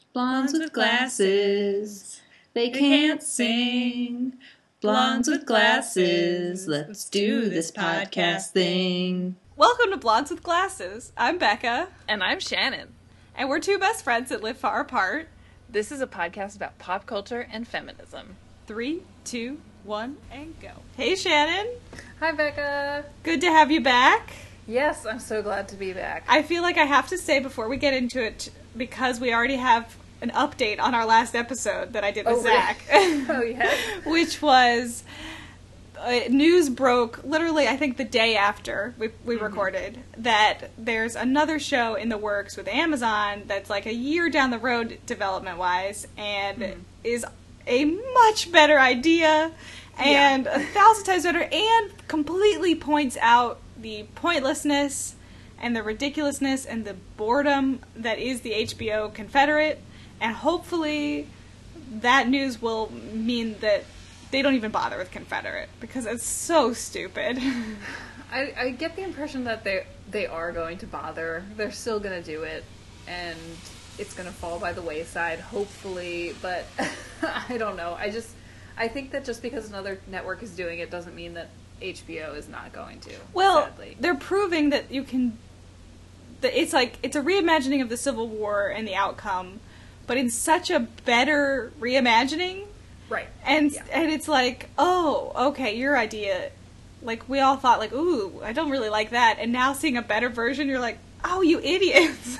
Blondes with glasses, they can't sing. Blondes with glasses, let's do this podcast thing. Welcome to Blondes with Glasses. I'm Becca. And I'm Shannon. And we're two best friends that live far apart. This is a podcast about pop culture and feminism. 3, 2, 1, and go. Hey, Shannon. Hi, Becca. Good to have you back. Yes, I'm so glad to be back. I feel like I have to say before we get into it, because we already have an update on our last episode that I did with Zach. Oh, yeah. Which was... news broke literally, I think, the day after we recorded that there's another show in the works with Amazon that's like a year down the road development-wise and is a much better idea and 1,000 times better and completely points out the pointlessness and the ridiculousness and the boredom that is the HBO Confederate, and hopefully that news will mean that they don't even bother with Confederate, because it's so stupid. I get the impression that they are going to bother. They're still going to do it, and it's going to fall by the wayside, hopefully, but I don't know. I think that just because another network is doing it doesn't mean that HBO is not going to, sadly. They're proving that you can... It's a reimagining of the Civil War and the outcome, but in such a better reimagining... Right. And it's like, oh, okay, your idea, like, we all thought, like, ooh, I don't really like that. And now seeing a better version, you're like, oh, you idiots.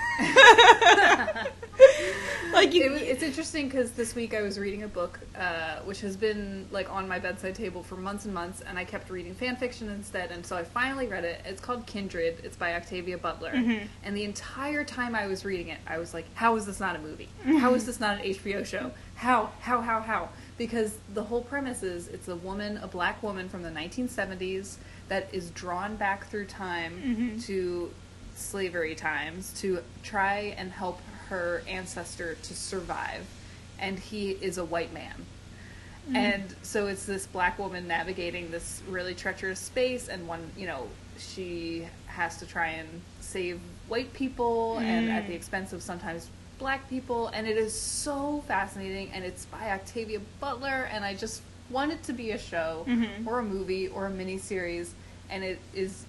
It's interesting because this week I was reading a book, which has been, like, on my bedside table for months and months, and I kept reading fan fiction instead, and so I finally read it. It's called Kindred. It's by Octavia Butler. Mm-hmm. And the entire time I was reading it, I was like, how is this not a movie? How is this not an HBO show? How? Because the whole premise is it's a black woman from the 1970s that is drawn back through time to slavery times to try and help her ancestor to survive. And he is a white man. Mm-hmm. And so it's this black woman navigating this really treacherous space, and she has to try and save white people and at the expense of sometimes black people, and it is so fascinating, and it's by Octavia Butler, and I just want it to be a show or a movie or a miniseries, and it is...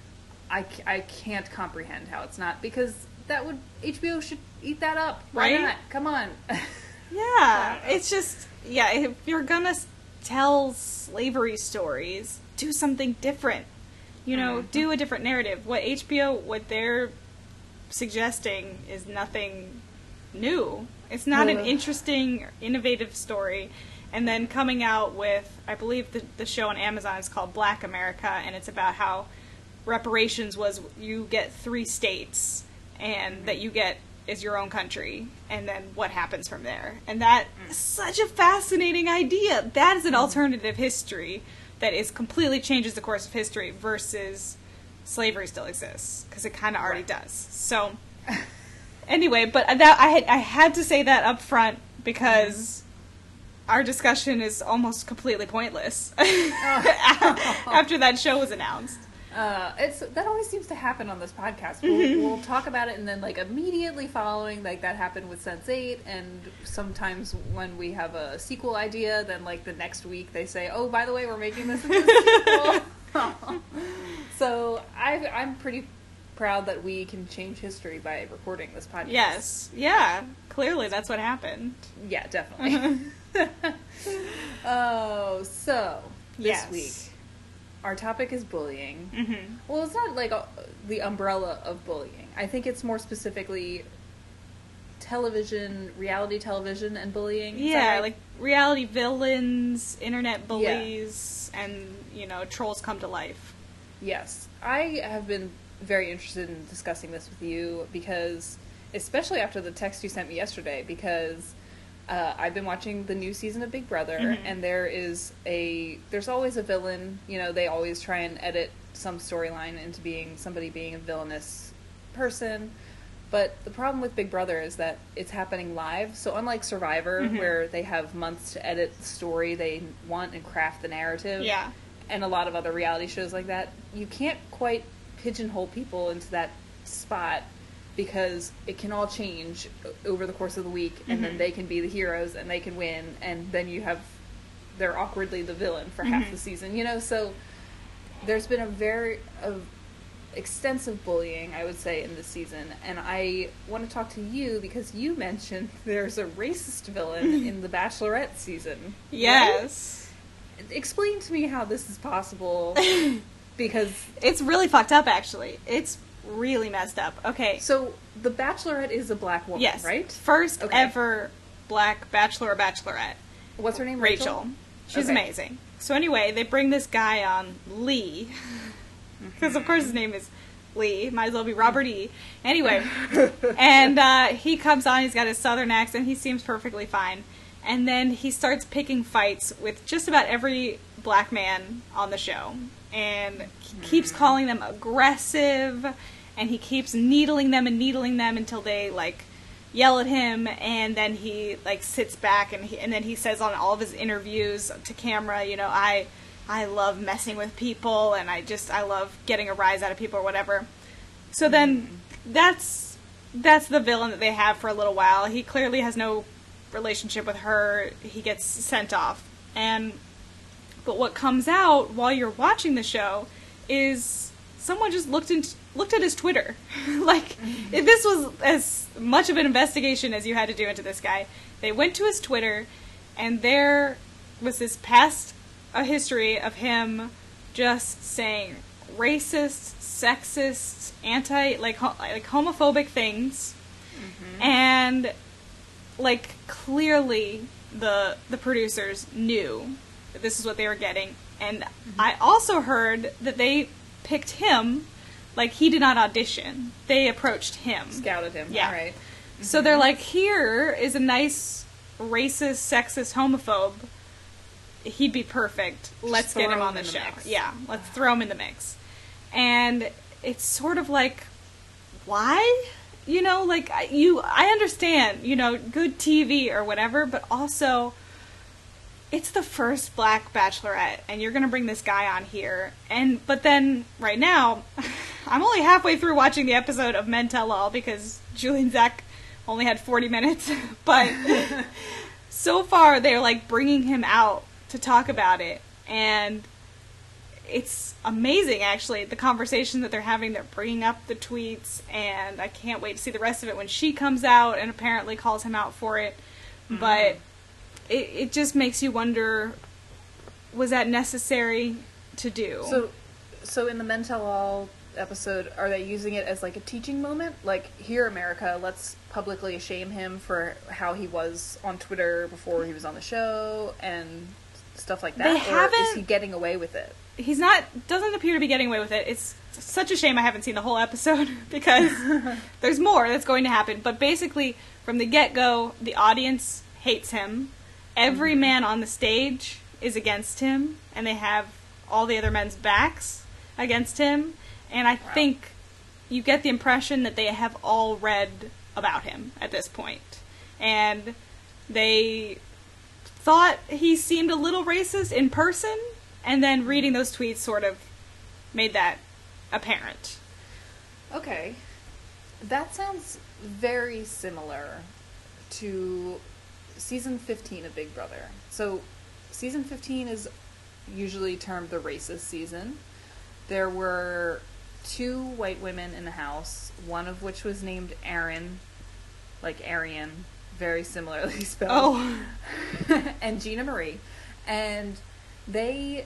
I can't comprehend how it's not, because HBO should eat that up. Why not? Come on. Yeah, it's just, if you're gonna tell slavery stories, do something different. Do a different narrative. What they're suggesting is nothing new. It's not an interesting, innovative story. And then coming out with, I believe the show on Amazon is called Black America, and it's about how reparations was you get 3 states, and that you get is your own country, and then what happens from there. And that is such a fascinating idea. That is an alternative history that completely changes the course of history versus slavery still exists, because it kind of already does. So... Anyway, but I had to say that up front because our discussion is almost completely pointless after that show was announced. That always seems to happen on this podcast. We'll talk about it, and then immediately following, that happened with Sense8, and sometimes when we have a sequel idea, then the next week they say, oh, by the way, we're making this into a sequel. So I'm pretty proud that we can change history by recording this podcast. Yes. Yeah. Clearly that's what happened. Yeah, definitely. So this week our topic is bullying. Mm-hmm. Well, it's not the umbrella of bullying. I think it's more specifically reality television and bullying. Yeah, like reality villains, internet bullies, and, trolls come to life. Yes. I have been very interested in discussing this with you because, especially after the text you sent me yesterday, because I've been watching the new season of Big Brother, and there's always a villain. They always try and edit some storyline into somebody being a villainous person. But the problem with Big Brother is that it's happening live. So unlike Survivor, where they have months to edit the story they want and craft the narrative, and a lot of other reality shows like that, you can't quite pigeonhole people into that spot because it can all change over the course of the week, and then they can be the heroes and they can win, and then they're awkwardly the villain for half the season, you know. So there's been a extensive bullying, I would say, in this season, and I want to talk to you because you mentioned there's a racist villain in the Bachelorette season. Yes. Right? Explain to me how this is possible, because it's really fucked up, actually. It's really messed up. Okay. So the Bachelorette is a black woman, yes, right? First ever black bachelor or bachelorette. What's her name? Rachel. She's amazing. So anyway, they bring this guy on, Lee, because of course his name is Lee. Might as well be Robert E. Anyway, and he comes on. He's got his southern accent. He seems perfectly fine. And then he starts picking fights with just about every black man on the show. And he keeps calling them aggressive, and he keeps needling them until they, like, yell at him, and then he, like, sits back, and then he says on all of his interviews to camera, you know, I love messing with people, and I love getting a rise out of people or whatever. So then that's the villain that they have for a little while. He clearly has no relationship with her. He gets sent off. But what comes out while you're watching the show is someone just looked at his Twitter. Like, if this was as much of an investigation as you had to do into this guy. They went to his Twitter, and there was this past history of him just saying racist, sexist, homophobic things, and, like, clearly the producers knew that this is what they were getting. And I also heard that they picked him, like, he did not audition. They approached him. Scouted him. Yeah. All right. So they're like, here is a nice racist, sexist, homophobe. He'd be perfect. Let's get him on the show. Mix. Yeah, let's throw him in the mix. And it's sort of like, why? You know, like, I understand, you know, good TV or whatever, but also, it's the first black bachelorette, and you're gonna bring this guy on here. But then, right now, I'm only halfway through watching the episode of Men Tell All, because Julie and Zach only had 40 minutes, but so far, they're, like, bringing him out to talk about it, and it's amazing, actually, the conversation that they're having. They're bringing up the tweets, and I can't wait to see the rest of it when she comes out and apparently calls him out for it. But it just makes you wonder, was that necessary to do? So in the Men Tell All episode, are they using it as, like, a teaching moment? Like, here, America, let's publicly shame him for how he was on Twitter before he was on the show, and stuff like that? Or is he getting away with it? He's doesn't appear to be getting away with it. It's such a shame I haven't seen the whole episode, because there's more that's going to happen. But basically, from the get-go, the audience hates him. Every man on the stage is against him, and they have all the other men's backs against him. And I think you get the impression that they have all read about him at this point. And they thought he seemed a little racist in person, and then reading those tweets sort of made that apparent. Okay. That sounds very similar to season 15 of Big Brother. So, season 15 is usually termed the racist season. There were 2 white women in the house, one of which was named Aaron, like Aryan, very similarly spelled. Oh. And Gina Marie. And they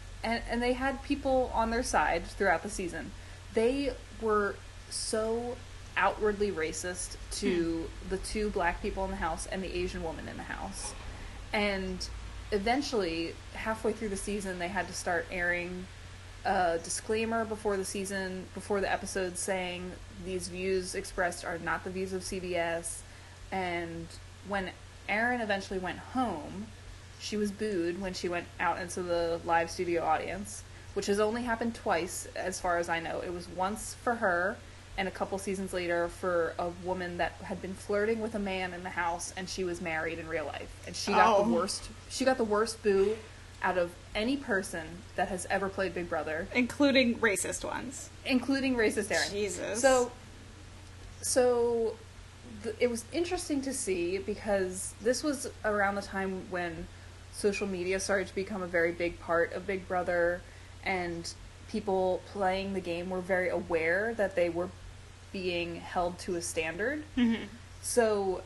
had people on their side throughout the season. They were so outwardly racist to the 2 black people in the house and the Asian woman in the house. And eventually, halfway through the season, they had to start airing a disclaimer before the episode, saying these views expressed are not the views of CBS. And when Erin eventually went home, she was booed when she went out into the live studio audience, which has only happened twice, as far as I know. It was once for her, and a couple seasons later for a woman that had been flirting with a man in the house, and she was married in real life. And she got the worst boo out of any person that has ever played Big Brother. Including racist ones. Including racist Erin. Jesus. So, So it was interesting to see because this was around the time when social media started to become a very big part of Big Brother, and people playing the game were very aware that they were being held to a standard. Mm-hmm. So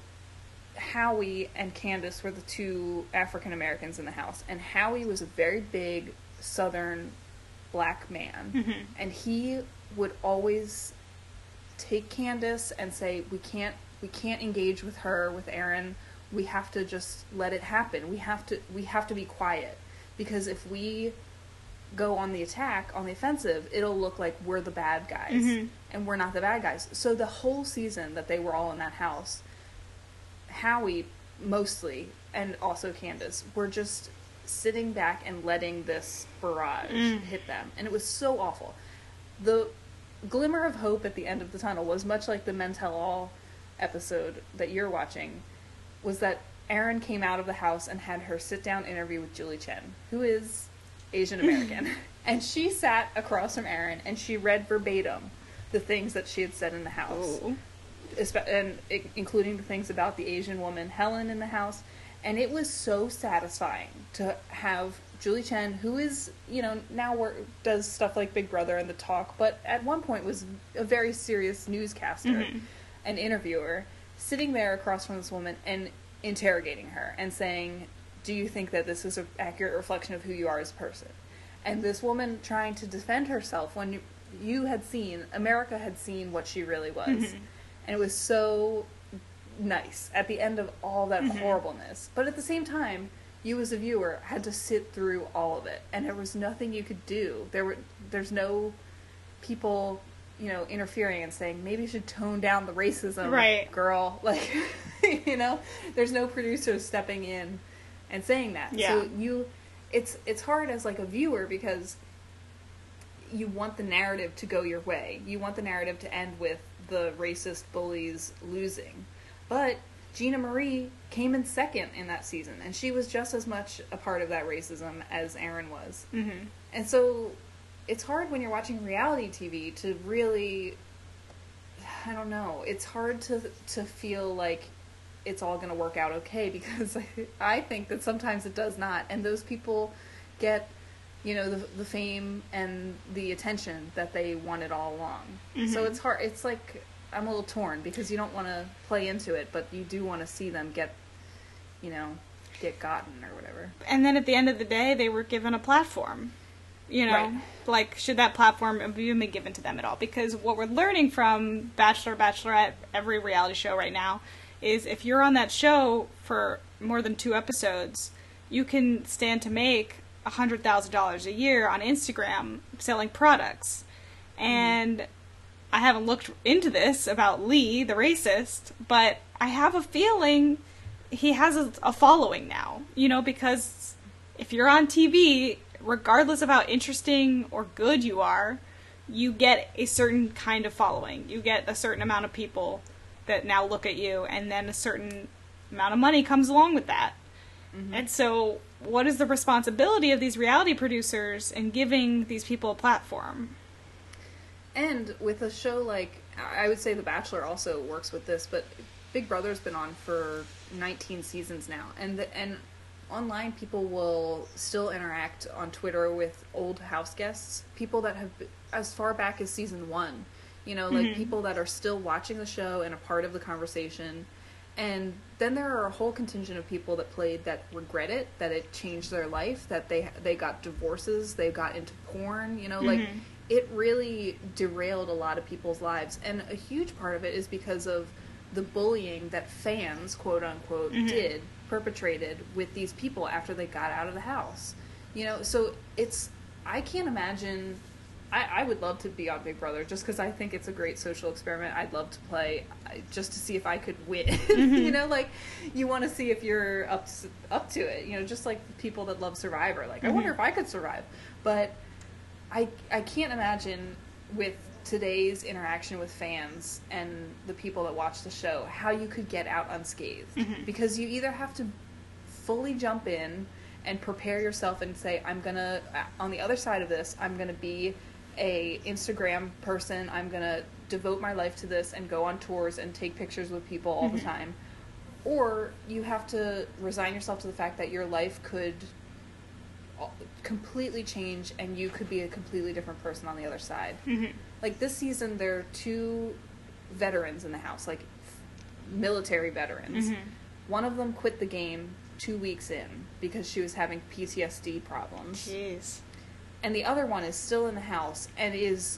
Howie and Candace were the two African Americans in the house, and Howie was a very big Southern black man, Mm-hmm. and he would always take Candace and say, we can't engage with her, with Aaron. We have to just let it happen. We have to be quiet, because if we go on the attack, on the offensive, it'll look like we're the bad guys, Mm-hmm. and we're not the bad guys. So the whole season that they were all in that house, Howie mostly, and also Candace, were just sitting back and letting this barrage hit them, and it was so awful. The glimmer of hope at the end of the tunnel was much like the Men Tell All episode that you're watching, was that Aaron came out of the house and had her sit-down interview with Julie Chen, who is Asian American. And she sat across from Aaron and she read verbatim the things that she had said in the house. Oh. Including the things about the Asian woman Helen in the house. And it was so satisfying to have Julie Chen, who is, now does stuff like Big Brother and The Talk, but at one point was a very serious newscaster, Mm-hmm. an interviewer, sitting there across from this woman and interrogating her and saying, do you think that this is an accurate reflection of who you are as a person? And this woman trying to defend herself when America had seen what she really was. Mm-hmm. And it was so nice at the end of all that Mm-hmm. horribleness. But at the same time, you as a viewer had to sit through all of it, and there was nothing you could do. There's no people, interfering and saying, maybe you should tone down the racism, right, girl. Like, there's no producers stepping in and saying that. Yeah. So it's hard as like a viewer, because you want the narrative to go your way. You want the narrative to end with the racist bullies losing. But Gina Marie came in second in that season, and she was just as much a part of that racism as Aaron was. Mm-hmm. And so it's hard when you're watching reality TV to really, I don't know, it's hard to feel like it's all going to work out okay, because I think that sometimes it does not, and those people get, the fame and the attention that they wanted all along. Mm-hmm. So it's hard. It's like, I'm a little torn, because you don't want to play into it, but you do want to see them get gotten or whatever. And then at the end of the day, they were given a platform. Right. Like, should that platform have even been given to them at all? Because what we're learning from Bachelor, Bachelorette, every reality show right now, is if you're on that show for more than 2 episodes, you can stand to make $100,000 a year on Instagram selling products. And I haven't looked into this about Lee, the racist, but I have a feeling he has a following now, because if you're on TV, regardless of how interesting or good you are, you get a certain kind of following. You get a certain amount of people that now look at you, and then a certain amount of money comes along with that. Mm-hmm. And so what is the responsibility of these reality producers in giving these people a platform? And with a show like, I would say The Bachelor also works with this, but Big Brother's been on for 19 seasons now, and online people will still interact on Twitter with old house guests, people that have as far back as season 1, like people that are still watching the show and a part of the conversation. And then there are a whole contingent of people that played that regret it, that it changed their life, that they got divorces, they got into porn, like it really derailed a lot of people's lives. And a huge part of it is because of the bullying that fans, quote unquote, perpetrated with these people after they got out of the house. So I can't imagine. I would love to be on Big Brother just because I think it's a great social experiment. I'd love to play just to see if I could win. Like you want to see if you're up to it. Just like the people that love Survivor. Like I wonder if I could survive. But I can't imagine with today's interaction with fans and the people that watch the show how you could get out unscathed. Because you either have to fully jump in and prepare yourself and say, I'm gonna, on the other side of this, I'm gonna be a Instagram person, I'm gonna devote my life to this and go on tours and take pictures with people all the time, or you have to resign yourself to the fact that your life could completely change and you could be a completely different person on the other side. Like this season there are 2 veterans in the house, like military veterans. One of them quit the game 2 weeks in because she was having PTSD problems. Jeez. And the other one is still in the house and is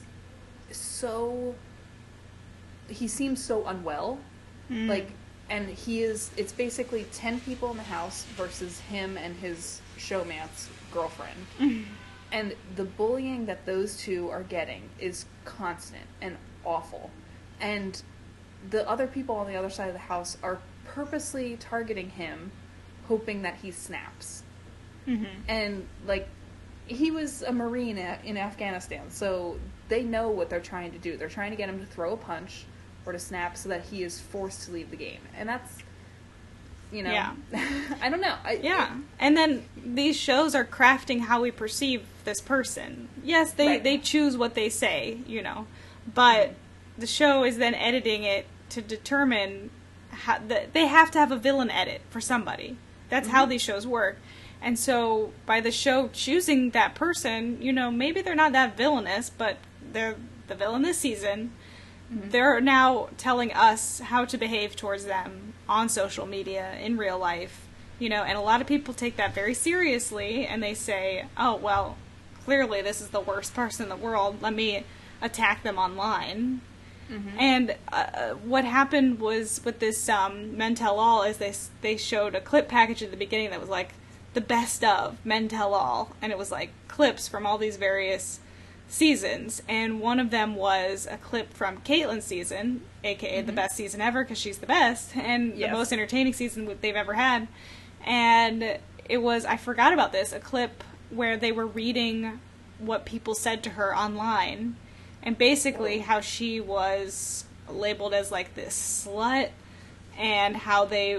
he seems so unwell. Like, and it's basically 10 people in the house versus him and his showman's girlfriend. And the bullying that those 2 are getting is constant and awful. And the other people on the other side of the house are purposely targeting him, hoping that he snaps. And, like, he was a Marine in Afghanistan, so they know what they're trying to do. They're trying to get him to throw a punch or to snap so that he is forced to leave the game. And that's, you know, I don't know. And then these shows are crafting how we perceive this person. Yes, they choose what they say, you know, but the show is then editing it to determine how they have to have a villain edit for somebody. That's how these shows work. And so by the show choosing that person, you know, maybe they're not that villainous, but they're the villain this season. They're now telling us how to behave towards them on social media, in real life, you know, and a lot of people take that very seriously, and they say, oh, well, clearly this is the worst person in the world, let me attack them online. And what happened was with this Men Tell All is they showed a clip package at the beginning that was like the best of Men Tell All, and it was like clips from all these various seasons, and one of them was a clip from Caitlyn's season, aka the best season ever because she's the best, and the most entertaining season they've ever had. And it was, I forgot about this, a clip where they were reading what people said to her online, and basically how she was labeled as like this slut, and how they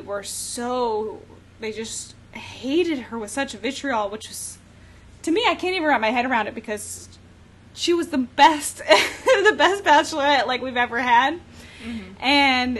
just hated her with such vitriol, which was, to me, I can't even wrap my head around it because she was the best, the best bachelorette like we've ever had. And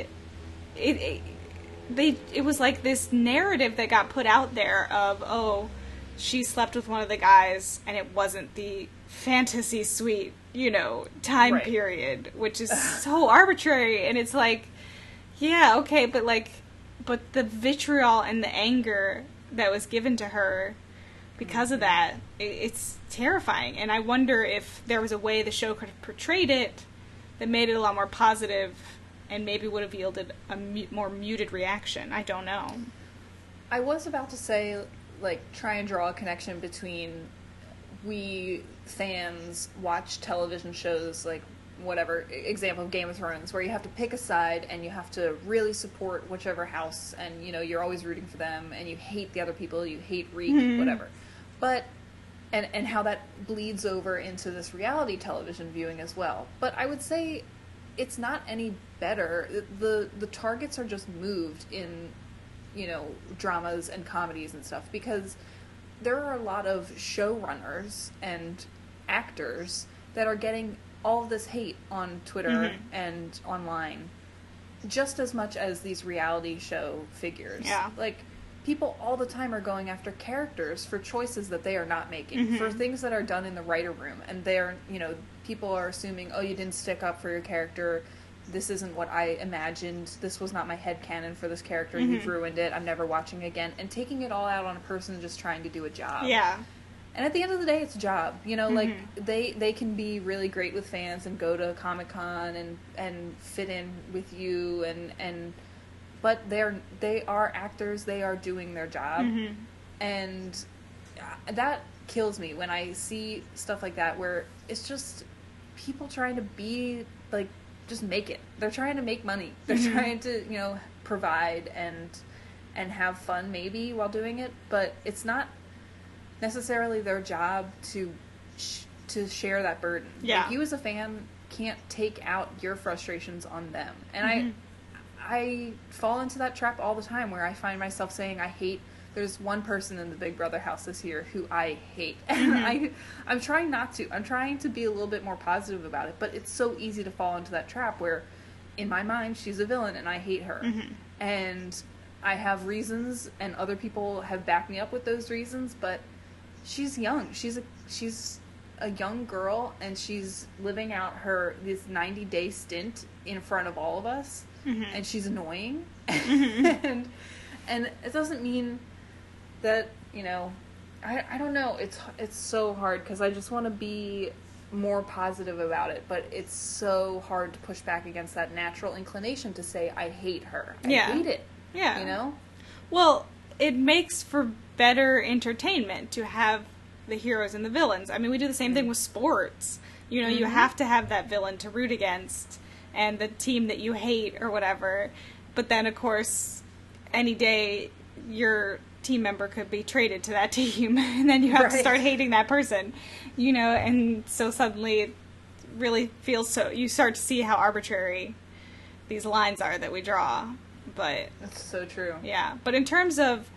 it was like this narrative that got put out there of, oh, she slept with one of the guys and it wasn't the fantasy suite, you know, time period, which is so arbitrary. And it's like, yeah, okay, but the vitriol and the anger that was given to her because of that, it's terrifying. And I wonder if there was a way the show could have portrayed it that made it a lot more positive and maybe would have yielded a more muted reaction. I don't know. I was about to say, like, try and draw a connection between we fans watch television shows like whatever, example of Game of Thrones, where you have to pick a side and you have to really support whichever house, and, you know, you're always rooting for them, and you hate the other people, you hate Reek, whatever. But, and how that bleeds over into this reality television viewing as well. But I would say it's not any better. The targets are just moved in, you know, dramas and comedies and stuff, because there are a lot of showrunners and actors that are getting all of this hate on Twitter and online just as much as these reality show figures. Yeah. Like, people all the time are going after characters for choices that they are not making, for things that are done in the writer room, and they're, you know, people are assuming, oh, you didn't stick up for your character, this isn't what I imagined, this was not my headcanon for this character, you've ruined it, I'm never watching again, and taking it all out on a person just trying to do a job. Yeah. And at the end of the day, it's a job. You know, like, they can be really great with fans and go to Comic-Con and fit in with you, but they are actors, they are doing their job. And that kills me when I see stuff like that, where it's just people trying to be, like, just make it. They're trying to make money. They're trying to, you know, provide and have fun maybe while doing it, but it's not necessarily their job to share that burden. Yeah. Like, you as a fan can't take out your frustrations on them. And I fall into that trap all the time where I find myself saying I hate. There's one person in the Big Brother house this year who I hate, and I'm trying not to. I'm trying to be a little bit more positive about it, but it's so easy to fall into that trap where, in my mind, she's a villain and I hate her, and I have reasons, and other people have backed me up with those reasons, but she's young. She's a young girl, and she's living out this 90-day stint in front of all of us, and she's annoying, and it doesn't mean that, you know, I don't know, it's so hard, because I just want to be more positive about it, but it's so hard to push back against that natural inclination to say, I hate her. I hate it. Yeah. You know? Well, it makes for better entertainment to have the heroes and the villains. I mean, we do the same thing with sports. You know, you have to have that villain to root against and the team that you hate or whatever. But then, of course, any day your team member could be traded to that team, and then you have to start hating that person, you know, and so suddenly it really feels so, you start to see how arbitrary these lines are that we draw. But that's so true. Yeah, but in terms of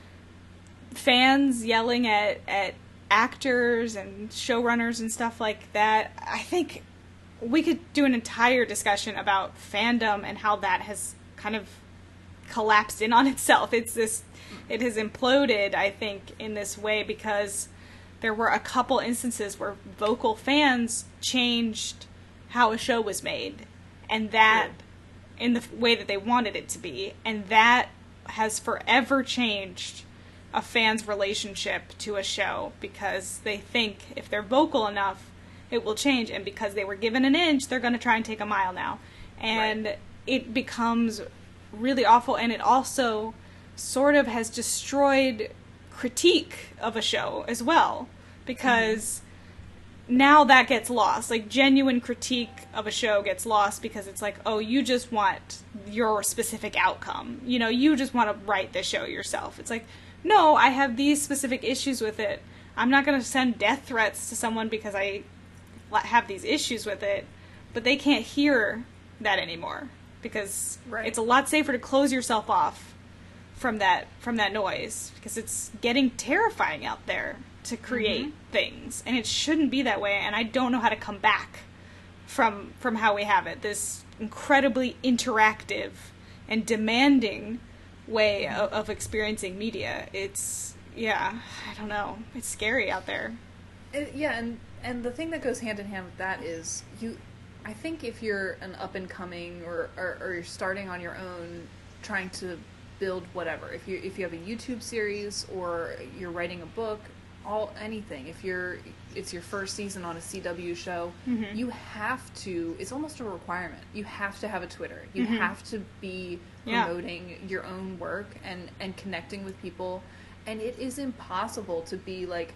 fans yelling at actors and showrunners and stuff like that, I think we could do an entire discussion about fandom and how that has kind of collapsed in on itself. It has imploded, I think, in this way because there were a couple instances where vocal fans changed how a show was made, and that in the way that they wanted it to be, and that has forever changed a fan's relationship to a show, because they think if they're vocal enough, it will change, and because they were given an inch, they're going to try and take a mile now. And it becomes really awful, and it also sort of has destroyed critique of a show as well, because now that gets lost. Like, genuine critique of a show gets lost because it's like, oh, you just want your specific outcome. You know, you just want to write the show yourself. It's like, no, I have these specific issues with it. I'm not going to send death threats to someone because I have these issues with it, but they can't hear that anymore, because it's a lot safer to close yourself off from that noise, because it's getting terrifying out there to create things, and it shouldn't be that way, and I don't know how to come back from how we have it, this incredibly interactive and demanding way of experiencing media. It's, I don't know, it's scary out there. And the thing that goes hand in hand with that is, I think if you're an up-and-coming or you're starting on your own, trying to build whatever, if you have a YouTube series or you're writing a book, anything, if it's your first season on a CW show, you have to, it's almost a requirement, you have to have a Twitter, you have to be promoting your own work and connecting with people, and it is impossible to be like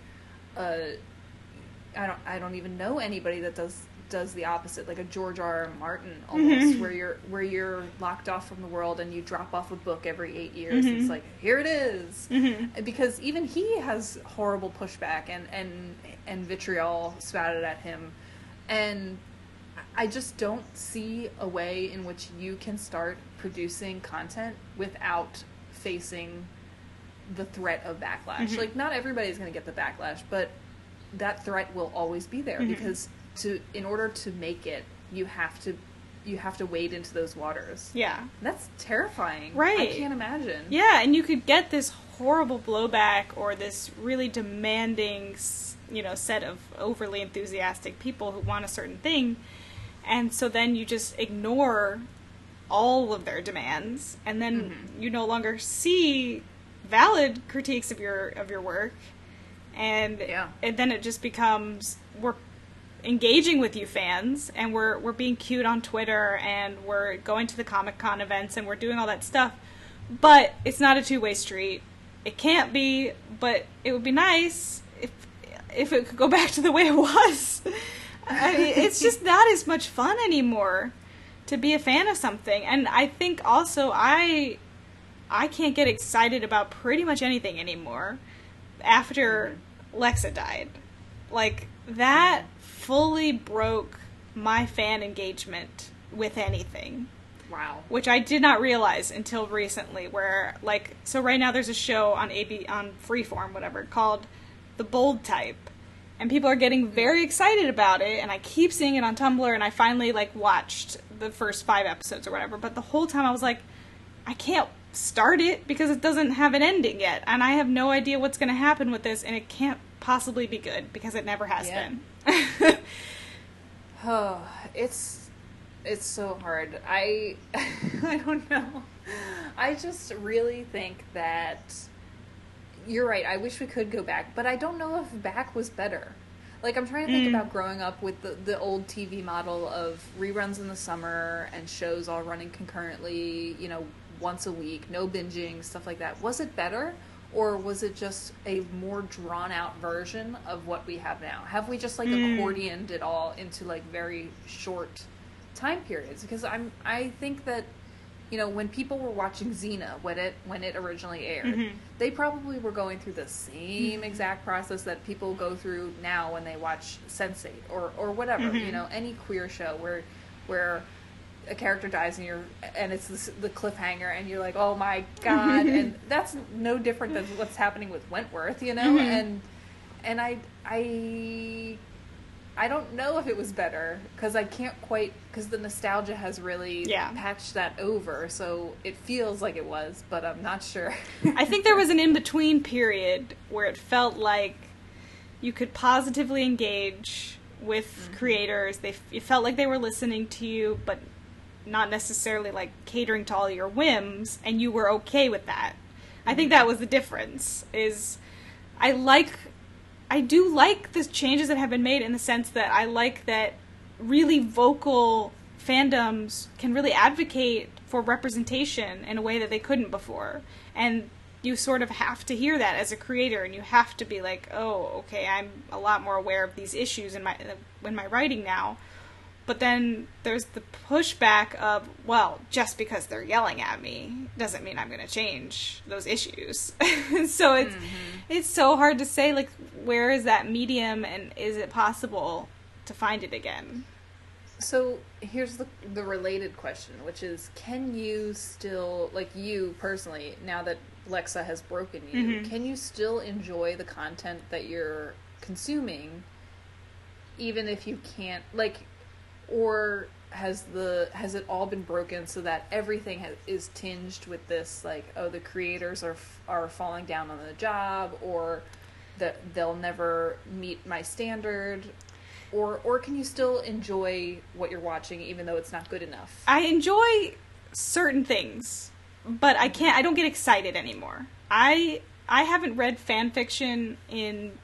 I don't even know anybody that does the opposite, like a George R.R. Martin almost, where you're locked off from the world and you drop off a book every 8 years. It's like, here it is. Because even he has horrible pushback and vitriol spouted at him, and I just don't see a way in which you can start producing content without facing the threat of backlash. Like, not everybody's going to get the backlash, but that threat will always be there, because in order to make it, you have to wade into those waters. Yeah. That's terrifying. Right. I can't imagine. Yeah, and you could get this horrible blowback or this really demanding, set of overly enthusiastic people who want a certain thing, and so then you just ignore all of their demands, and then you no longer see valid critiques of your work. And then it just becomes, we're engaging with you fans, and we're being cute on Twitter, and we're going to the Comic-Con events, and we're doing all that stuff. But it's not a two-way street. It can't be, but it would be nice if it could go back to the way it was. I mean, it's just not as much fun anymore to be a fan of something. And I think also I can't get excited about pretty much anything anymore after Lexa died. Like, that fully broke my fan engagement with anything. Wow. Which I did not realize until recently, where, like, so right now there's a show on on Freeform, whatever, called The Bold Type, and people are getting very excited about it, and I keep seeing it on Tumblr, and I finally, like, watched the first 5 episodes or whatever, but the whole time I was like, I can't start it because it doesn't have an ending yet, and I have no idea what's going to happen with this, and it can't possibly be good because it never has been. Oh, it's so hard. I don't know. I just really think that you're right. I wish we could go back, but I don't know if back was better. Like, I'm trying to think about growing up with the old TV model of reruns in the summer and shows all running concurrently, you know, once a week, no binging, stuff like that. Was it better? Or was it just a more drawn-out version of what we have now? Have we just, like, accordioned it all into, like, very short time periods? Because I think that, you know, when people were watching Xena when it originally aired, they probably were going through the same exact process that people go through now when they watch Sense8 or whatever, you know, any queer show where a character dies and it's the cliffhanger and you're like, oh my god, and that's no different than what's happening with Wentworth, you know, and I don't know if it was better because I can't quite, because the nostalgia has really patched that over, so it feels like it was, but I'm not sure. I think there was an in-between period where it felt like you could positively engage with creators. It felt like they were listening to you, but not necessarily like catering to all your whims, and you were okay with that. I think that was the difference. I do like the changes that have been made in the sense that I like that really vocal fandoms can really advocate for representation in a way that they couldn't before. And you sort of have to hear that as a creator, and you have to be like, oh, okay, I'm a lot more aware of these issues in my writing now. But then there's the pushback of, well, just because they're yelling at me doesn't mean I'm going to change those issues. So it's so hard to say, like, where is that medium, and is it possible to find it again? So here's the related question, which is, can you still, like, you personally, now that Lexa has broken you, can you still enjoy the content that you're consuming, even if you can't, like... Or has it all been broken so that everything is tinged with this, like, oh, the creators are falling down on the job, or that they'll never meet my standard, or can you still enjoy what you're watching even though it's not good enough? I enjoy certain things, but I don't get excited anymore. I haven't read fan fiction in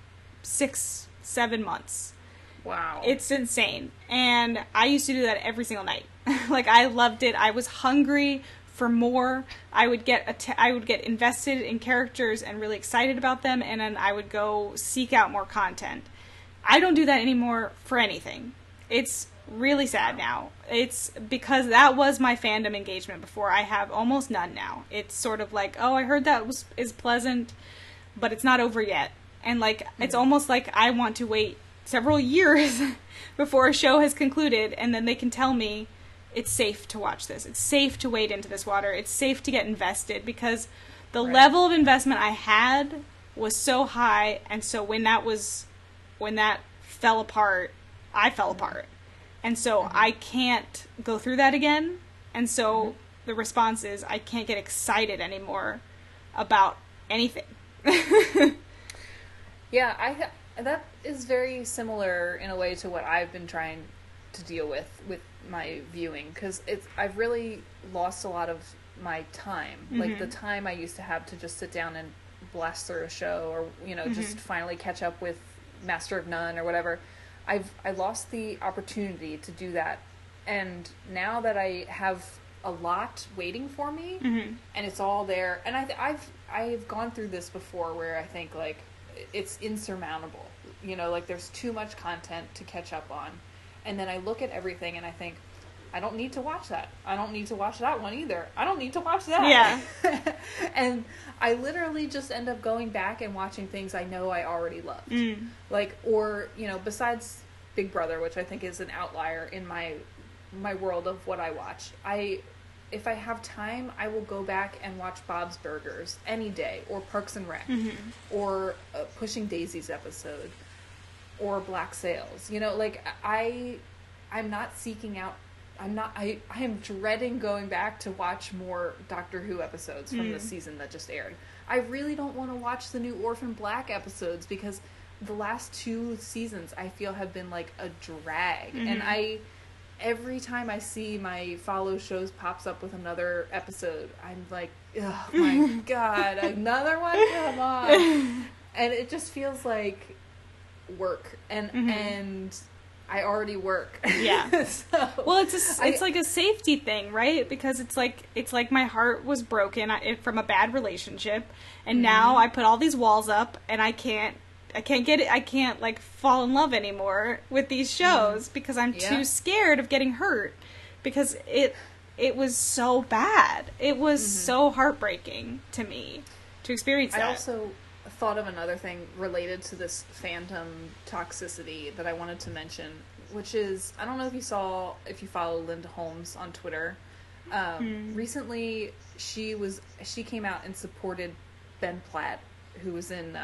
6-7 months. Wow. It's insane. And I used to do that every single night. Like, I loved it. I was hungry for more. I would get invested in characters and really excited about them, and then I would go seek out more content. I don't do that anymore for anything. It's really sad now. It's because that was my fandom engagement before. I have almost none now. It's sort of like, oh, I heard that is pleasant, but it's not over yet. And, like, it's almost like I want to wait several years before a show has concluded, and then they can tell me it's safe to watch this. It's safe to wade into this water. It's safe to get invested, because the level of investment I had was so high, and so when that fell apart, I fell apart. And so I can't go through that again. And so the response is, I can't get excited anymore about anything. Yeah, that is very similar in a way to what I've been trying to deal with my viewing, because I've really lost a lot of my time, like the time I used to have to just sit down and blast through a show, or, you know, just finally catch up with Master of None or whatever. I lost the opportunity to do that, and now that I have a lot waiting for me, and it's all there, and I've gone through this before where I think, like, it's insurmountable, you know, like, there's too much content to catch up on, and then I look at everything and I think, I don't need to watch that. I don't need to watch that one either. I don't need to watch that. Yeah. And I literally just end up going back and watching things I know I already loved. Like, or, you know, besides Big Brother, which I think is an outlier in my world of what I watch, I if I have time, I will go back and watch Bob's Burgers any day, or Parks and Rec, or Pushing Daisy's episode, or Black Sails. You know, like, I'm not seeking out, I am dreading going back to watch more Doctor Who episodes from the season that just aired. I really don't want to watch the new Orphan Black episodes, because the last 2 seasons I feel have been like a drag. And every time I see my follow shows pops up with another episode, I'm like, oh my god, another one, come on. And it just feels like work, and I already work. Yeah. So, well, it's like a safety thing, right? Because it's like my heart was broken from a bad relationship, and now I put all these walls up, and I can't get it. I can't like fall in love anymore with these shows because I'm too scared of getting hurt, because it was so bad. It was so heartbreaking to me to experience that. I also thought of another thing related to this fandom toxicity that I wanted to mention, which is, I don't know if you follow Linda Holmes on Twitter. Recently she came out and supported Ben Platt, who was in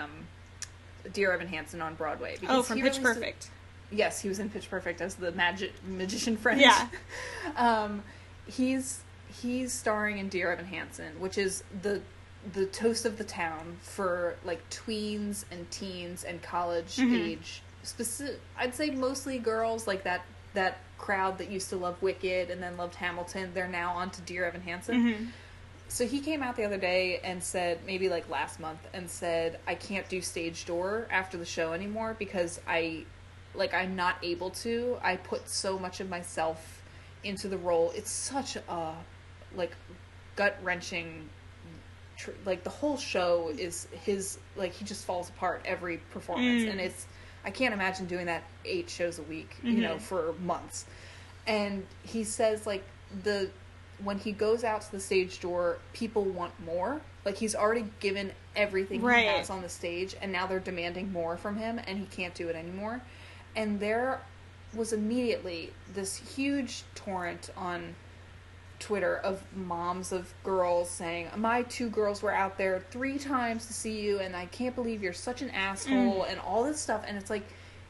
Dear Evan Hansen on Broadway. From Pitch Perfect. Yes, he was in Pitch Perfect as the magician friend. Yeah. He's starring in Dear Evan Hansen, which is the toast of the town for like tweens and teens and college age. I'd say mostly girls, like that crowd that used to love Wicked and then loved Hamilton. They're now on to Dear Evan Hansen. So he came out the other day and said, maybe like last month, and said, I can't do stage door after the show anymore because I'm not able to. I put so much of myself into the role. It's such a like gut-wrenching, like the whole show is his, like he just falls apart every performance, and I can't imagine doing that 8 shows a week, you know, for months. And he says like when he goes out to the stage door, people want more. Like, he's already given everything he has on the stage, and now they're demanding more from him, and he can't do it anymore. And there was immediately this huge torrent on Twitter of moms of girls saying, my 2 girls were out there 3 times to see you, and I can't believe you're such an asshole, and all this stuff. And it's like,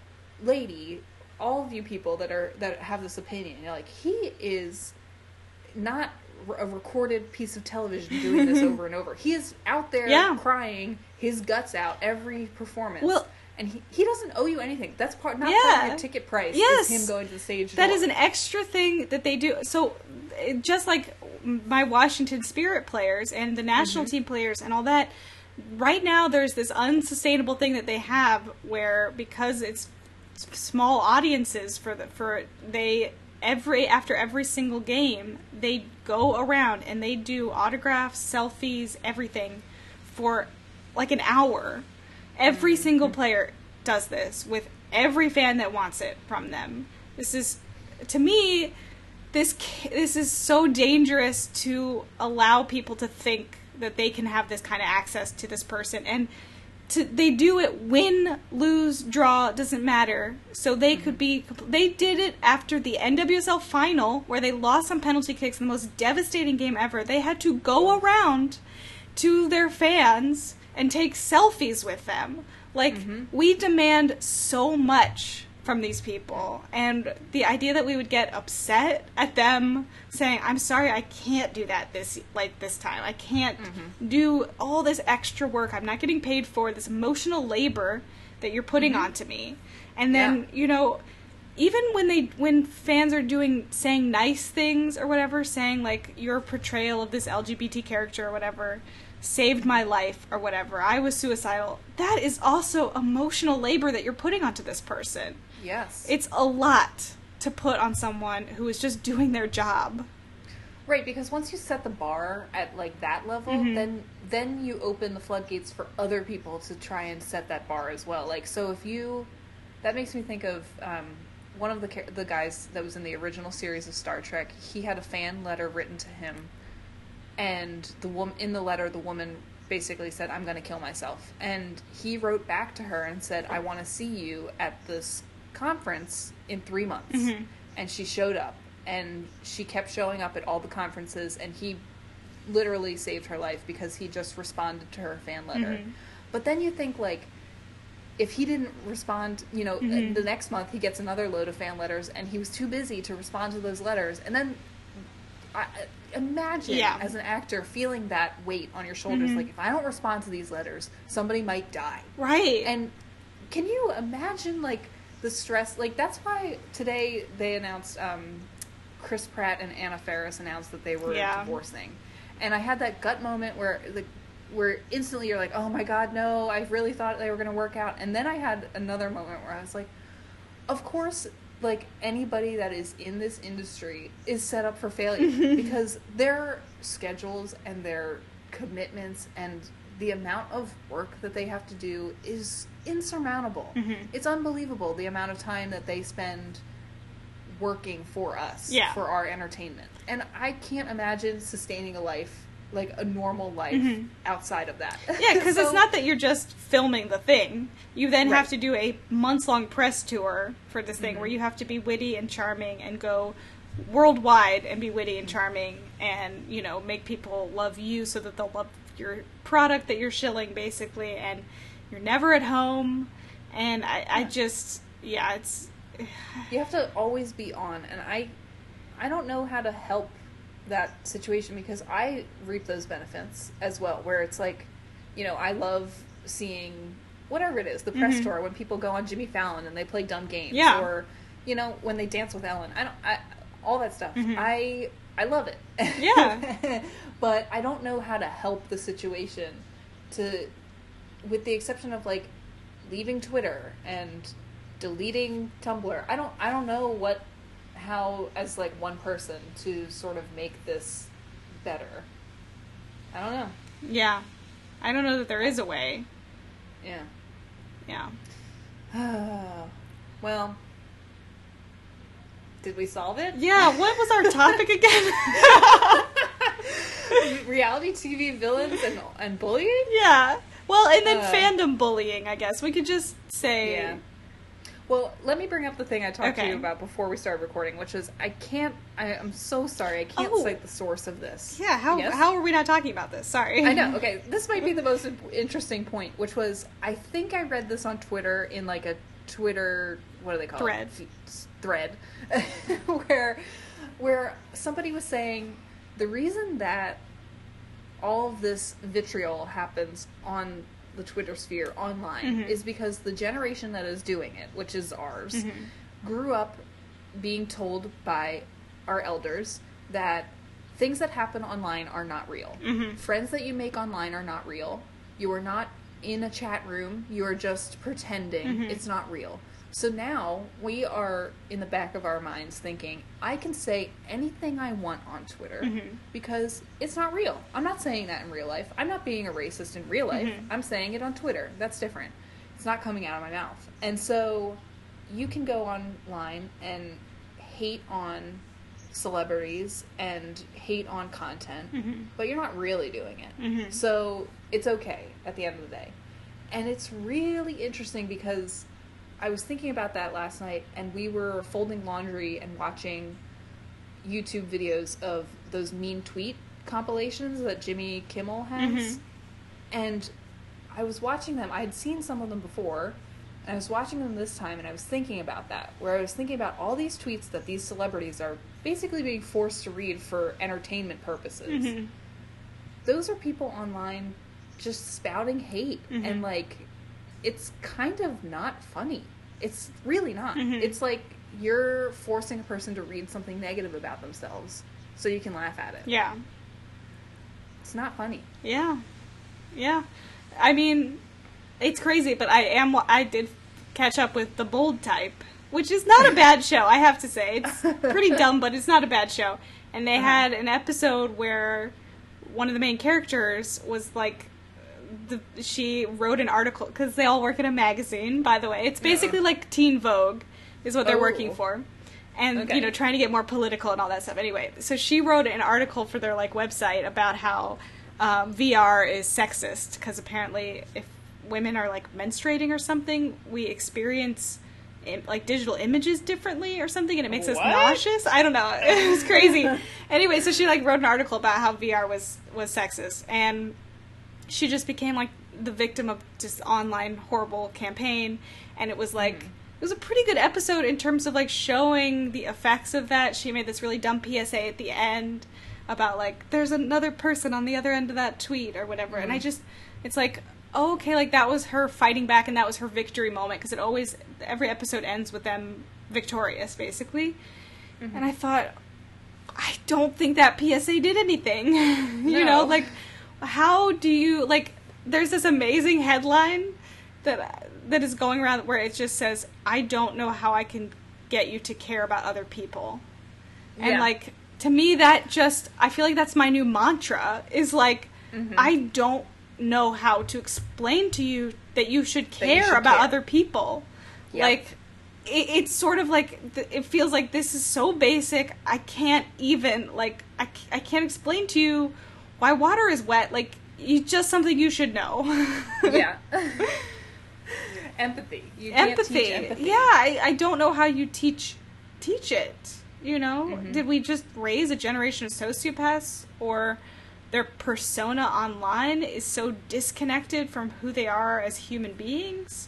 lady, all of you people that have this opinion, you're like, he is not a recorded piece of television doing this over and over. He is out there crying his guts out every performance. Well, and he doesn't owe you anything. That's part of your ticket price. Is him going to the stage. That is an extra thing that they do. So just like my Washington Spirit players and the national team players and all that, right now there's this unsustainable thing that they have where, because it's small audiences after every single game, they go around and they do autographs, selfies, everything for like an hour. Every single player does this with every fan that wants it from them. This is, to me, this is so dangerous to allow people to think that they can have this kind of access to this person. And they do it, win, lose, draw, doesn't matter. So they could be, they did it after the NWSL final where they lost on penalty kicks in the most devastating game ever. They had to go around to their fans and take selfies with them. Like, we demand so much from these people, and the idea that we would get upset at them saying, I'm sorry, I can't do that this time. I can't do all this extra work. I'm not getting paid for this emotional labor that you're putting onto me. And then, you know, even when fans are saying nice things or whatever, saying like, your portrayal of this LGBT character or whatever saved my life or whatever, I was suicidal, that is also emotional labor that you're putting onto this person. Yes. It's a lot to put on someone who is just doing their job. Right, because once you set the bar at like that level, then you open the floodgates for other people to try and set that bar as well. Like, so that makes me think of one of the guys that was in the original series of Star Trek. He had a fan letter written to him, and in the letter, the woman basically said, I'm going to kill myself. And he wrote back to her and said, I want to see you at this conference in 3 months. And she showed up, and she kept showing up at all the conferences, and he literally saved her life because he just responded to her fan letter. But then you think, like, if he didn't respond, you know, the next month he gets another load of fan letters, and he was too busy to respond to those letters. And then imagine as an actor feeling that weight on your shoulders, like, if I don't respond to these letters, somebody might die. Right. And can you imagine, like, the stress? Like, that's why today they announced, Chris Pratt and Anna Faris announced that they were divorcing. And I had that gut moment where instantly you're like, oh my god, no, I really thought they were going to work out. And then I had another moment where I was like, of course, like, anybody that is in this industry is set up for failure because their schedules and their commitments and the amount of work that they have to do is insurmountable. It's unbelievable the amount of time that they spend working for us, for our entertainment. And I can't imagine sustaining a life, like a normal life, outside of that. Yeah, because it's not that you're just filming the thing. You then have to do a months-long press tour for this thing where you have to be witty and charming and go worldwide and be witty and charming and, you know, make people love you so that they'll love your product that you're shilling, basically, and you're never at home. And I just, it's... You have to always be on, and I don't know how to help that situation because I reap those benefits as well, where it's like, you know, I love seeing whatever it is, the press tour, when people go on Jimmy Fallon and they play dumb games, or, you know, when they dance with Ellen. All that stuff. I love it. Yeah. But I don't know how to help the situation with the exception of, like, leaving Twitter and deleting Tumblr. I don't know how, as, like, one person, to sort of make this better. I don't know. Yeah. I don't know that there is a way. Yeah. Yeah. Well, did we solve it? Yeah, what was our topic again? Reality TV villains and bullying? Yeah. Well, and then fandom bullying, I guess. We could just say... Yeah. Well, let me bring up the thing I talked to you about before we started recording, which is I'm so sorry, I can't cite the source of this. Yeah, how are we not talking about this? Sorry. I know, okay, this might be the most interesting point, which was, I think I read this on Twitter in, like, a Twitter, what do they call Thread. it? Thread. where somebody was saying the reason that all of this vitriol happens on the Twitter sphere online is because the generation that is doing it, which is ours, grew up being told by our elders that things that happen online are not real. Friends that you make online are not real. You are not in a chat room. You are just pretending. It's not real. So now we are in the back of our minds thinking, I can say anything I want on Twitter because it's not real. I'm not saying that in real life. I'm not being a racist in real life. I'm saying it on Twitter. That's different. It's not coming out of my mouth. And so you can go online and hate on celebrities and hate on content, but you're not really doing it. So it's okay at the end of the day. And it's really interesting because I was thinking about that last night, and we were folding laundry and watching YouTube videos of those mean tweet compilations that Jimmy Kimmel has. And I was watching them. I had seen some of them before, and I was watching them this time, and I was thinking about that, where I was thinking about all these tweets that these celebrities are basically being forced to read for entertainment purposes. Those are people online just spouting hate, and, like, it's kind of not funny. It's really not. It's like you're forcing a person to read something negative about themselves so you can laugh at it. Yeah. It's not funny. Yeah. Yeah. I mean, it's crazy, but I did catch up with The Bold Type, which is not a bad show, I have to say. It's pretty dumb, but it's not a bad show. And they had an episode where one of the main characters was, like, she wrote an article, because they all work in a magazine, by the way. It's basically like Teen Vogue is what they're working for. And, you know, trying to get more political and all that stuff. Anyway, so she wrote an article for their, like, website about how VR is sexist, because apparently if women are, like, menstruating or something, we experience like digital images differently or something, and it makes us What? nauseous. I don't know. It was crazy. Anyway, so she like wrote an article about how VR was sexist, and she just became like the victim of just online horrible campaign. And it was like it was a pretty good episode in terms of like showing the effects of that. She made this really dumb PSA at the end about like there's another person on the other end of that tweet or whatever, and I just it's like, oh, okay, like that was her fighting back, and that was her victory moment, because it always, every episode ends with them victorious, basically. And I thought, I don't think that PSA did anything. You know, like, how do you, like, there's this amazing headline that is going around where it just says, I don't know how I can get you to care about other people. And, like, to me, that just, I feel like that's my new mantra, is like, I don't know how to explain to you that you should care about other people. Like, it's sort of like, it feels like this is so basic, I can't even, like, I can't explain to you why water is wet. Like, it's just something you should know. Empathy. You can't teach empathy. Yeah, I don't know how you teach it, you know? Did we just raise a generation of sociopaths, or their persona online is so disconnected from who they are as human beings?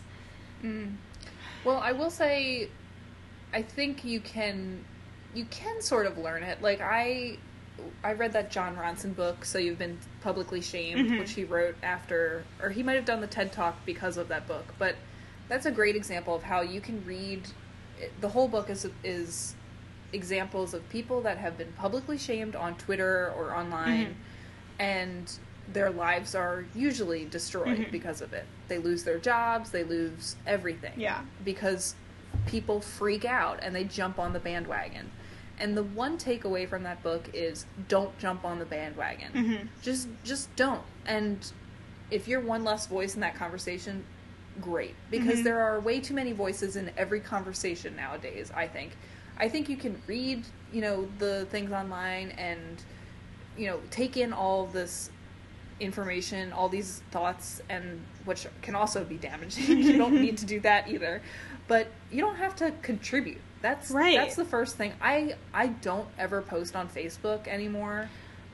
Well, I will say, I think you can sort of learn it. Like, I read that John Ronson book, So You've Been Publicly Shamed, which he wrote after, or he might have done the TED Talk because of that book, but that's a great example of how you can read, the whole book is examples of people that have been publicly shamed on Twitter or online, and their lives are usually destroyed because of it. They lose their jobs, they lose everything. Because people freak out and they jump on the bandwagon. And the one takeaway from that book is, don't jump on the bandwagon. Just don't. And if you're one less voice in that conversation, great. Because there are way too many voices in every conversation nowadays, I think. I think you can read, you know, the things online and, you know, take in all this information, all these thoughts, and which can also be damaging. You don't need to do that either. But you don't have to contribute. That's the first thing. I don't ever post on Facebook anymore.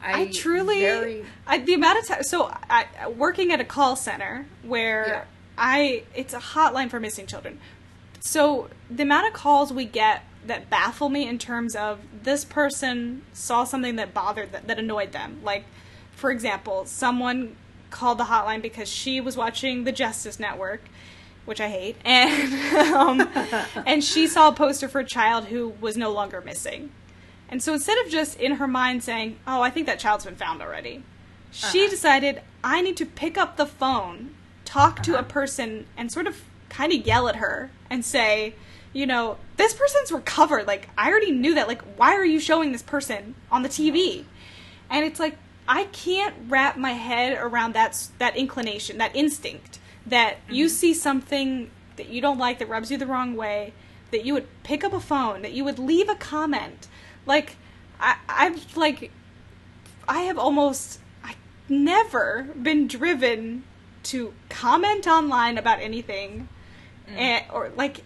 The amount of time, so working at a call center where it's a hotline for missing children. So the amount of calls we get that baffle me in terms of this person saw something that that annoyed them. Like, for example, someone called the hotline because she was watching the Justice Network, which I hate, and and she saw a poster for a child who was no longer missing. And so instead of just in her mind saying, oh, I think that child's been found already, she decided, I need to pick up the phone, talk to a person, and sort of kind of yell at her and say, you know, this person's recovered. Like, I already knew that. Like, why are you showing this person on the TV? And it's like, I can't wrap my head around that inclination, that instinct, that you see something that you don't like, that rubs you the wrong way, that you would pick up a phone, that you would leave a comment. Like, I've never been driven to comment online about anything, or like,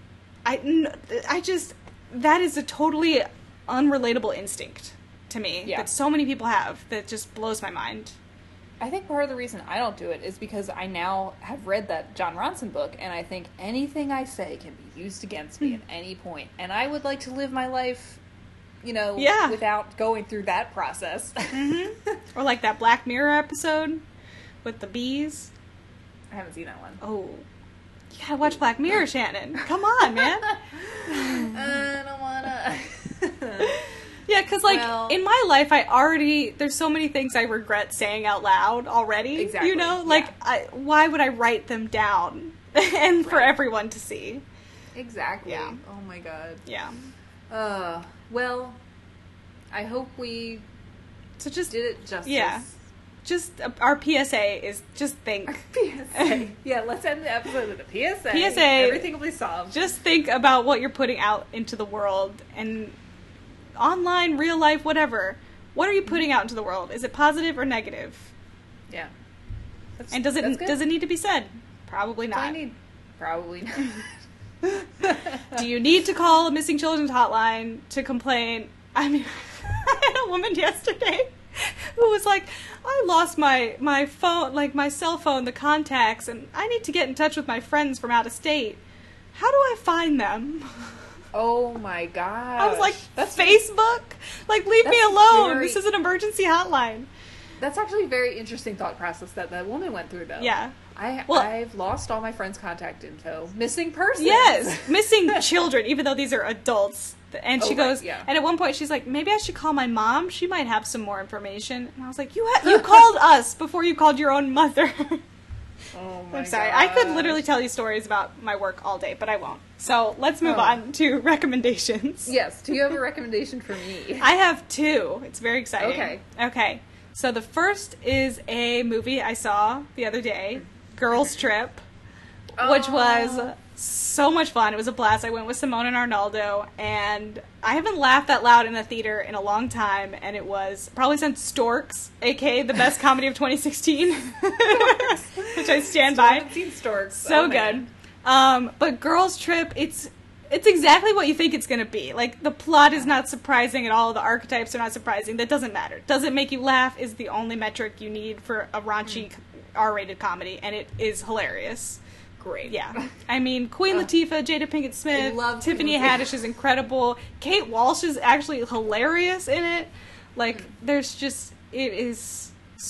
that is a totally unrelatable instinct to me that so many people have, that just blows my mind. I think part of the reason I don't do it is because I now have read that John Ronson book, and I think anything I say can be used against me at any point. And I would like to live my life, you know, without going through that process. Or like that Black Mirror episode with the bees. I haven't seen that one. Oh. You gotta watch Black Mirror, Shannon. Come on, man. I don't wanna. Yeah, because, like, in my life, there's so many things I regret saying out loud already. Exactly. You know? Like, why would I write them down and for everyone to see? Exactly. Yeah. Oh my god. Yeah. Well, I hope we did it justice. Yeah. Just, our PSA is just think. PSA. Yeah, let's end the episode with a PSA. PSA. Everything will be solved. Just think about what you're putting out into the world, and online, real life, whatever. What are you putting out into the world? Is it positive or negative? Yeah. And does it need to be said? Probably not. Probably not. Do you need to call a missing children's hotline to complain? I mean, I had a woman yesterday who was like, I lost my phone, like my cell phone, the contacts, and I need to get in touch with my friends from out of state. How do I find them? Oh my god! I was like, that's Facebook? Like, leave me alone. This is an emergency hotline. That's actually a very interesting thought process that woman went through, though. Yeah. I've lost all my friends' contact info. Missing persons. Yes, missing children, even though these are adults. And she goes, yeah. And at one point she's like, maybe I should call my mom. She might have some more information. And I was like, you called us before you called your own mother. Oh my I'm sorry. gosh. I could literally tell you stories about my work all day, but I won't. So let's move on to recommendations. Yes. Do you have a recommendation for me? I have two. It's very exciting. Okay. So the first is a movie I saw the other day, Girls Trip, which was so much fun. It was a blast. I went with Simone and Arnaldo, and I haven't laughed that loud in a theater in a long time, and it was probably since Storks, aka the best comedy of 2016, which I stand by. I haven't seen Storks. So good. But Girls Trip, it's exactly what you think it's going to be. Like, the plot is not surprising at all. The archetypes are not surprising. That doesn't matter. Does it make you laugh is the only metric you need for a raunchy R-rated comedy, and it is hilarious. Great. Yeah. I mean, Queen Latifah, Jada Pinkett Smith, Tiffany Haddish is incredible. Kate Walsh is actually hilarious in it. Like, there's just, it's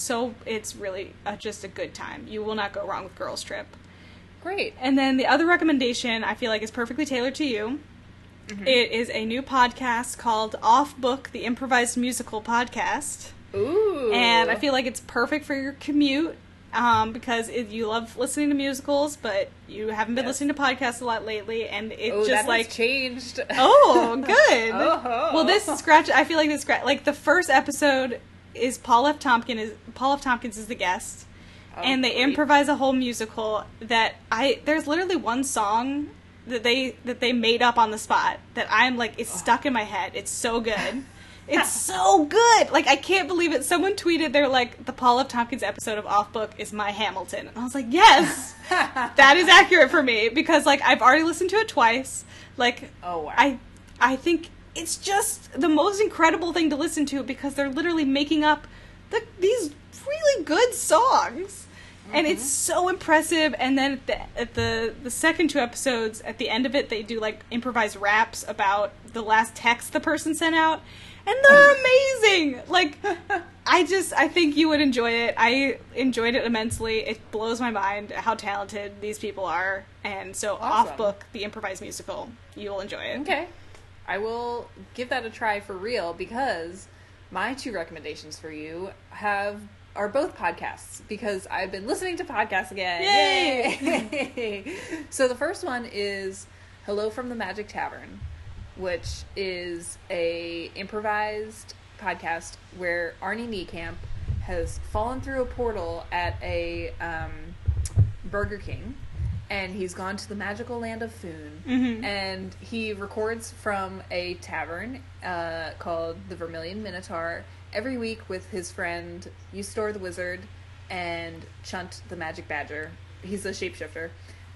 really just a good time. You will not go wrong with Girls Trip. Great. And then the other recommendation I feel like is perfectly tailored to you. Mm-hmm. It is a new podcast called Off Book, the Improvised Musical Podcast. Ooh. And I feel like it's perfect for your commute. Because you love listening to musicals, but you haven't been listening to podcasts a lot lately, and it just like changed. Oh, good. Oh. Well, I feel like this like the first episode is Paul F. Tompkins is the guest, and they improvise a whole musical that there's literally one song that they made up on the spot that I'm like, it's stuck in my head. It's so good. It's so good! Like, I can't believe it. Someone tweeted, they're like, the Paul F. Tompkins episode of Off Book is my Hamilton. And I was like, yes! That is accurate for me, because, like, I've already listened to it twice. Like, oh, wow. I think it's just the most incredible thing to listen to, because they're literally making up these really good songs. Mm-hmm. And it's so impressive. And then at the second two episodes, at the end of it, they do, like, improvised raps about the last text the person sent out. And they're amazing! Like, I think you would enjoy it. I enjoyed it immensely. It blows my mind how talented these people are. And so, awesome. Off Book, the improvised musical, you will enjoy it. Okay. I will give that a try for real, because my two recommendations for you are both podcasts, because I've been listening to podcasts again. Yay! So the first one is Hello from the Magic Tavern, which is a improvised podcast where Arnie Niekamp has fallen through a portal at a Burger King, and he's gone to the magical land of Foon, mm-hmm. and he records from a tavern called the Vermilion Minotaur every week with his friend Eustor the Wizard and Chunt the Magic Badger. He's a shapeshifter,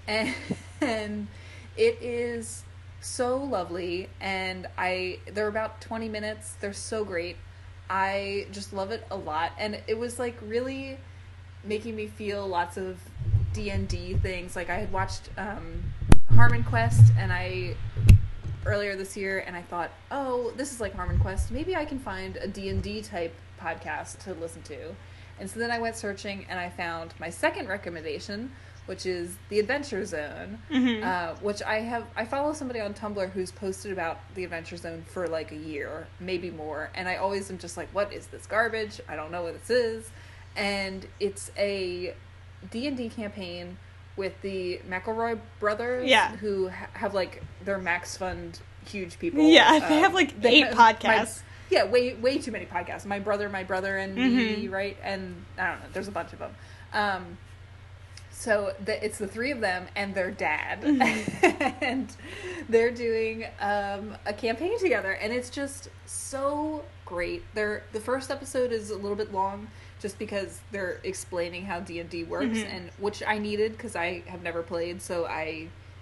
and it is so lovely, and they're about 20 minutes. They're so great. I just love it a lot, and it was like really making me feel lots of D&D things. Like, I had watched Harmon Quest earlier this year, and I thought, oh, this is like Harmon Quest. Maybe I can find a D&D type podcast to listen to. And so then I went searching, and I found my second recommendation, which is The Adventure Zone, mm-hmm. Which I follow somebody on Tumblr who's posted about The Adventure Zone for like a year, maybe more, and I always am just like, what is this garbage? I don't know what this is. And it's a D&D campaign with the McElroy brothers, who have like, they're Max Fund huge people. Yeah, they have like 8 podcasts. Way too many podcasts. My brother, and mm-hmm. me, right? And I don't know, there's a bunch of them. So it's the 3 of them and their dad, mm-hmm. and they're doing a campaign together, and it's just so great. The first episode is a little bit long, just because they're explaining how D&D works, mm-hmm. and which I needed because I have never played, so I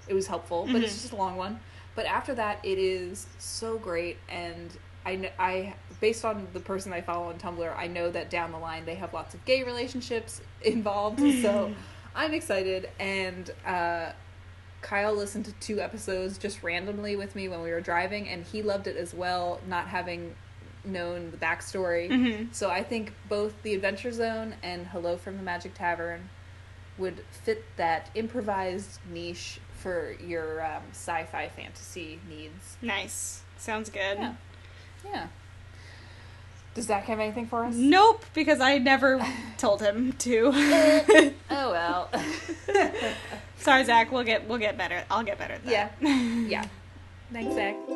it was helpful, but it's just a long one. But after that, it is so great, and I based on the person I follow on Tumblr, I know that down the line they have lots of gay relationships involved, so I'm excited. And Kyle listened to 2 episodes just randomly with me when we were driving, and he loved it as well, not having known the backstory. So I think both The Adventure Zone and Hello from the Magic Tavern would fit that improvised niche for your sci-fi fantasy needs. Nice. Sounds good. Yeah. Does Zach have anything for us? Nope, because I never told him to. Oh well. Sorry, Zach. We'll get better. I'll get better at that. Yeah. Thanks, Zach.